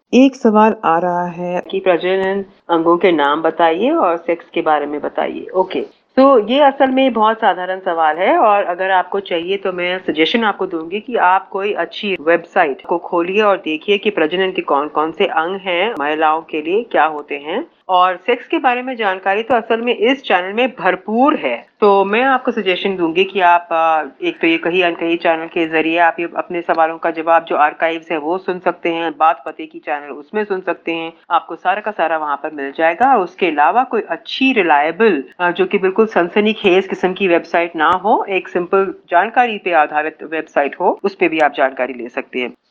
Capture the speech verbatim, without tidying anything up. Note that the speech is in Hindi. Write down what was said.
एक सवाल आ रहा है कि प्रजनन अंगों के नाम बताइए और सेक्स के बारे में बताइए। ओके, तो ये असल में बहुत साधारण सवाल है और अगर आपको चाहिए तो मैं सजेशन आपको दूंगी कि आप कोई अच्छी वेबसाइट को खोलिए और देखिए कि प्रजनन के कौन कौन से अंग हैं, महिलाओं के लिए क्या होते हैं। और सेक्स के बारे में जानकारी तो असल में इस चैनल में भरपूर है। तो मैं आपको सजेशन दूंगी कि आप आ, एक तो ये कहीं अनकही चैनल के जरिए आप ये अपने सवालों का जवाब जो आर्काइव्स है वो सुन सकते हैं, बात पते की चैनल उसमें सुन सकते हैं, आपको सारा का सारा वहां पर मिल जाएगा। और उसके अलावा कोई अच्छी रिलायबल जो कि बिल्कुल सनसनीखेज किस्म की वेबसाइट ना हो, एक सिंपल जानकारी पे आधारित वेबसाइट हो, उस पे भी आप जानकारी ले सकते हैं।